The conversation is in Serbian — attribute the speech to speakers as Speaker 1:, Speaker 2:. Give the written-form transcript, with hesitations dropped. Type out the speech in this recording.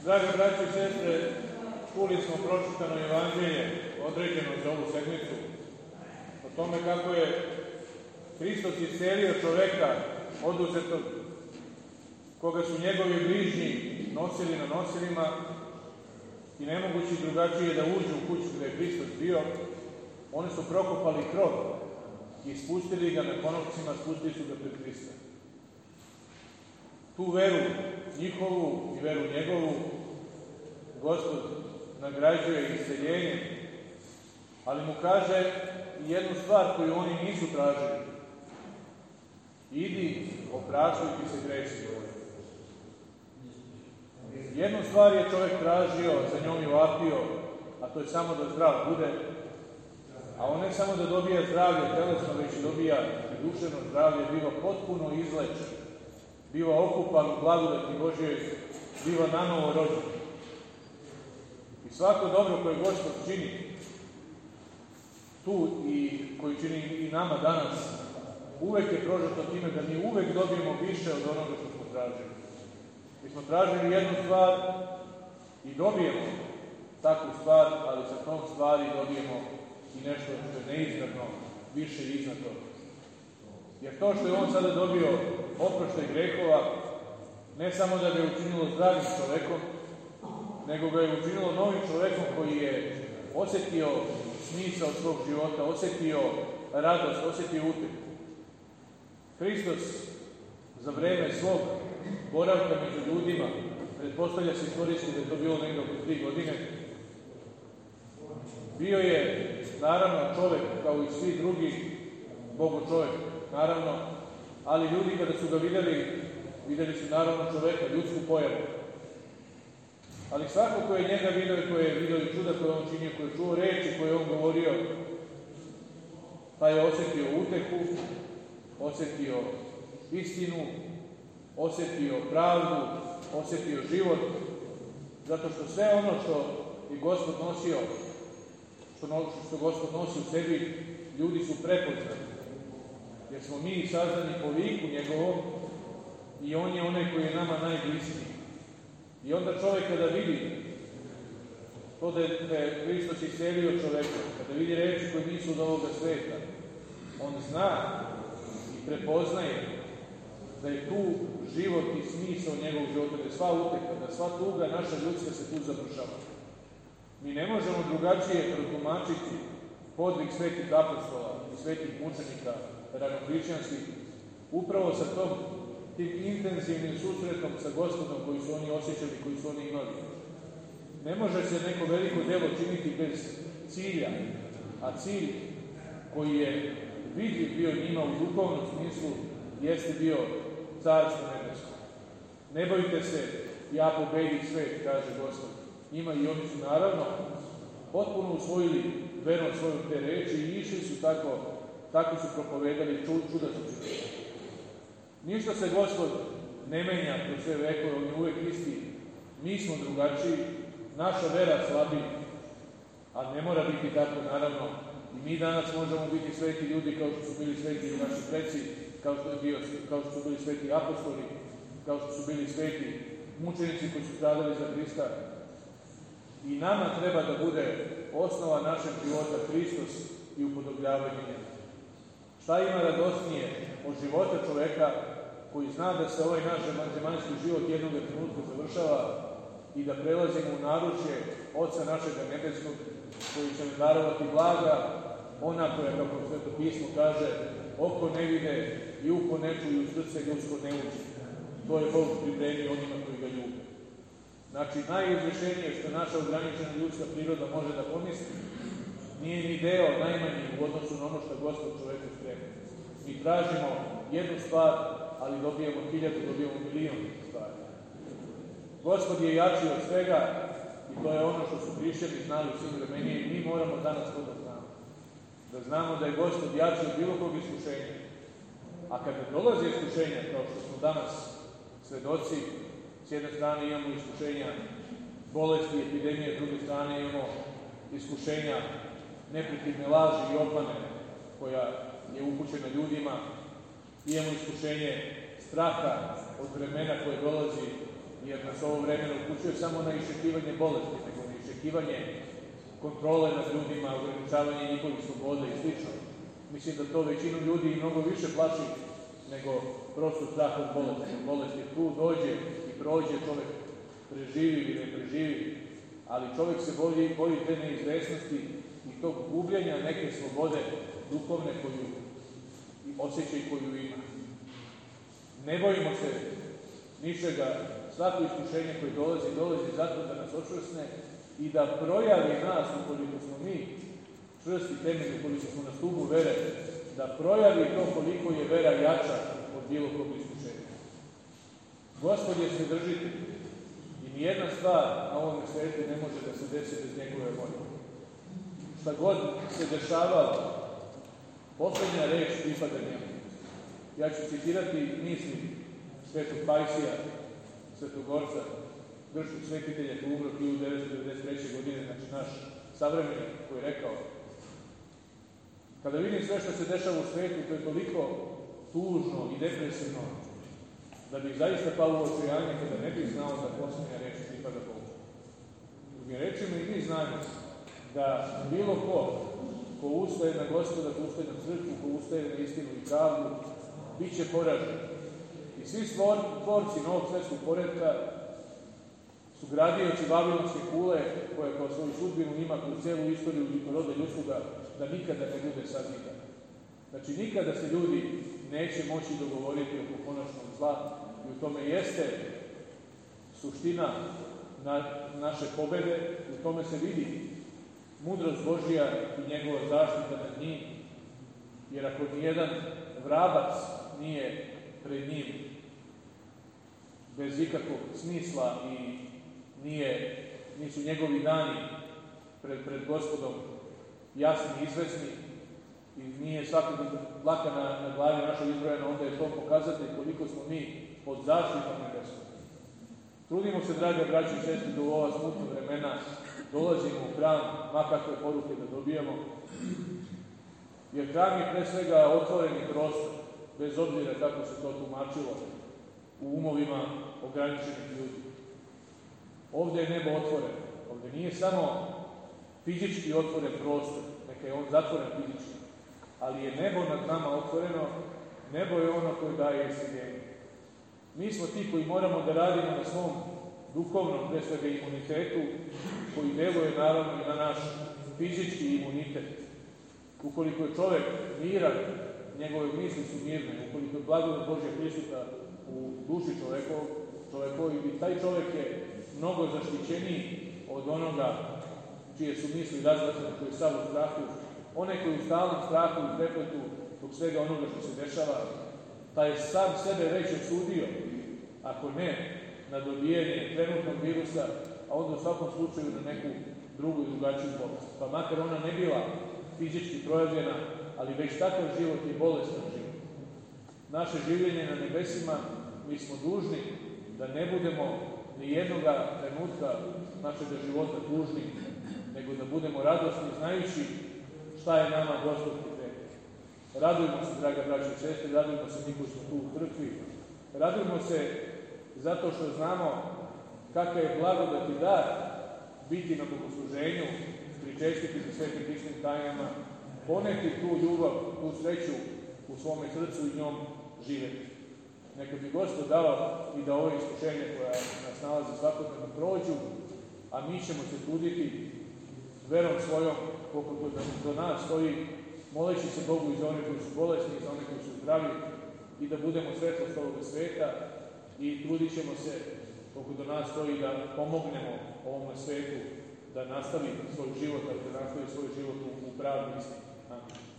Speaker 1: Drage braće i sestre, čuli smo pročitano evanđelje određeno za ovu sedmicu o tome kako je Hristos iscelio čoveka oduzetog, koga su njegovi bližnji nosili na nosilima i nemogući drugačije da uđu u kuću gde je Hristos bio. Oni su prokopali krov i spustili ga na konopcima, spustili su ga pred Hrista. Tu veru njihovu i veru njegovu Gospod nagrađuje isceljenjem, ali mu kaže jednu stvar koju oni nisu tražili. Idi, oprašuj ti se gresi. Jednu stvar je čovjek tražio, za njom je vapio, a to je samo da zdrav bude, a on ne samo da dobija zdravlje telesno, već dobija i duševno zdravlje, biva potpuno izlečen, biva okupan u blagodati Božjoj, biva nanovo rođen. I svako dobro koje Gospod čini tu i koji čini i nama danas, uvek je prožeto time da mi uvek dobijemo više od onoga što smo tražili. Mi smo tražili jednu stvar i dobijemo takvu stvar, ali sa tom stvari dobijemo i nešto što je neizmjerno više iznad toga. Jer to što je on sada dobio oproštaj grehova, ne samo da ga je učinilo zdravim čovekom, nego ga je učinilo novim čovekom koji je osjetio smisao svog života, osjetio radost, osjetio utehu. Hristos za vreme svog boravka među ljudima, pretpostavlja se istorički da je to bilo negdje oko 3 godine, bio je naravno čovek kao i svi drugi, Bogo čovek, naravno, ali ljudi kada su ga videli su naravno čoveka, ljudsku pojavu. Ali svako ko je njega vidio i ko je vidio i čuda koje on činio, ko je čuo reči koje on govorio, pa je osjetio utehu, osjetio istinu, osjetio pravdu, osjetio život, zato što sve ono što je Gospod nosio, što Gospod nosi u sebi, ljudi su prepoznali. Jer smo mi sazdani po liku njegovom i on je onaj koji je nama najbližniji. I onda čovjek kada vidi to da je Hristos iscelio čoveka, kada vidi reči koje nisu od ovoga sveta, on zna i prepoznaje da je tu život i smisao njegovog života, da je sva uteha, da sva tuga naša ljudska se tu završava. Mi ne možemo drugačije protumačiti podvig svetih apostola i svetih mučenika ranohrišćanskih, upravo sa tim intenzivnim susretom sa Gospodom koji su oni osjećali, koji su oni imali. Ne može se neko veliko delo činiti bez cilja, a cilj koji je vidljiv bio njima u duhovnom smislu jeste bio Carstvo nebesko. Ne bojte se, ja pobedih svet, kaže Gospod. Njima i oni su naravno potpuno usvojili verno svoju te reči i išli su tako su propovedali, čuda su činili. Ništa se Gospod ne menja kroz sve vekove, on je uvek isti. Mi smo drugačiji, naša vera slabi, a ne mora biti tako, naravno. I mi danas možemo biti sveti ljudi kao što su bili sveti naši preci, kao što su bili sveti apostoli, kao što su bili sveti mučenici koji su stradali za Hrista. I nama treba da bude osnova našeg života Hristos i upodobljavanje njega. Šta ima radosnije od života čoveka koji zna da se ovaj naš zemaljski život jednog trenutka završava i da prelazimo u naručje Oca našega nebeskog koji će nam darovati blaga, ona koja, kako Sveto pismo kaže, oko ne vide i uho ne čuju i u srce ljudsko ne uđe. To je Bog pripremio onima koji ga ljube. Znači, najuzvišenije što naša ograničena ljudska priroda može da pomisli, nije ni deo najmanji u odnosu na ono što Gospod čoveku sprema. Mi tražimo jednu stvar, ali dobijemo 1000, dobijemo 1.000.000 stvari. Gospod je jači od svega i to je ono što su hrišćani znali u svim vremenima i mi moramo danas to da znamo. Da znamo da je Gospod jači od bilo kog iskušenja. A kada dolaze iskušenja, kao što smo danas svedoci, s jedne strane imamo iskušenja bolesti, epidemije, s druge strane imamo iskušenja neprekidne laži i obmane koja je upućena ljudima, imamo iskušenje straha od vremena koje dolazi jer nas ovo vreme ne upućuje samo na iščekivanje bolesti, nego na iščekivanje kontrole nad ljudima, ograničavanje njihovih sloboda i sl. Mislim da to većinu ljudi i mnogo više plaši nego prosto strah od bolesti. Bolest je tu, dođe i prođe, čovek preživi ili ne preživi, ali čovek se boji te neizvesnosti i tog gubljenja neke slobode duhovne koju osjeća i koju ima. Ne bojimo se ničega, svako iskušenje koje dolazi zato da nas očvrsne i da projavi nas, ukoliko smo mi čvrsti temelj, ukoliko smo na stubu vere, da projavi to koliko je vera jača od bilo kog iskušenja. Gospod je svedržitelj i nijedna stvar na ovom svetu ne može da se desi bez njegove volje. Šta god se dešavalo, poslednja reč pripada njemu. Ja ću citirati misli Svetog Pajsija, Svetogorca, grčkog svetitelja koji umro 1993. godine, znači naš savremenik koji je rekao: kada vidim sve što se dešava u svetu, to je toliko tužno i depresivno, da bih zaista pao u očajanje kada ne bih znao da poslednja reč pripada Bogu. Drugim rečima i mi znamo da bilo ko ustaje na Gospoda, ko ustaje na crkvu, ko ustaje na istinu i pravdu, bit će poražen. I svi tvorci novog svetskog poretka su gradioci Vavilonske kule, koja kao svoju sudbinu ima kroz celu istoriju roda ljudskoga, da nikada ne bude saznita. Znači, nikada se ljudi neće moći dogovoriti oko konačnog zla i u tome jeste suština naše pobede, u tome se vidi mudrost Božija i njegova zaštita nad njim, jer ako nijedan vrabac nije pred njim bez ikakvog smisla i nisu njegovi dani pred Gospodom jasni i izvesni i nije svakog dlaka na glavi našoj izbrojena, onda je to pokazatelj koliko smo mi pod zaštitom nebeskom. Trudimo se, draga braći i sestri, da u ova smutna vremena dolazimo u hram, makakve poruke da dobijamo, jer hram je pre svega otvoreni prostor, bez obzira kako se to tumačilo u umovima ograničenih ljudi. Ovde je nebo otvoreno, ovde nije samo fizički otvoren prostor, neka je on zatvoren fizički, ali je nebo nad nama otvoreno, nebo je ono koje daje isceljenje. Mi smo ti koji moramo da radimo na svom duhovnom, pre svega, imunitetu, koji deluje naravno i na naš fizički imunitet. Ukoliko je čovek miran, njegove misli su mirne, ukoliko je blagodat Božja prisutna u duši čovekovi, i taj čovek je mnogo zaštićeniji od onoga čije su misli razvlačene, koji je sav u strahu. Onaj koji je u stalnom strahu i prepletu zbog svega onoga što se dešava, taj je sam sebe već osudio, ako ne na dobijanje trenutnog virusa, a onda u svakom slučaju na neku drugu i drugačiju bolest. Pa makar ona ne bila fizički projavljena, ali već takav život je bolestan život. Naše življenje na nebesima, mi smo dužni da ne budemo ni jednoga trenutka našega života tužni, nego da budemo radosni, znajući šta je nama Gospod pripremio. Radujmo se, draga braća i sestre, radujmo se mi koji smo tu u crkvi, radujmo se zato što znamo kakav je blagodat i dar biti na bogosluženju, pričestiti se svetim hrišćanskim tajnama, poneti tu ljubav, tu sreću u svome srcu i njom živeti. Neka bi Gospod dao i da ove iskušenja koja nas nalaze svakodnevno prođu, a mi ćemo se truditi verom svojom, koliko do nas stoji, moleći se Bogu i za one koji su bolesni, i za one koji su zdravi, i da budemo svetlost ovoga sveta, i trudit ćemo se, koliko do nas stoji, da pomognemo ovome svetu da nastavi svoj život, da nastavi svoj život u pravdi istini. Amin.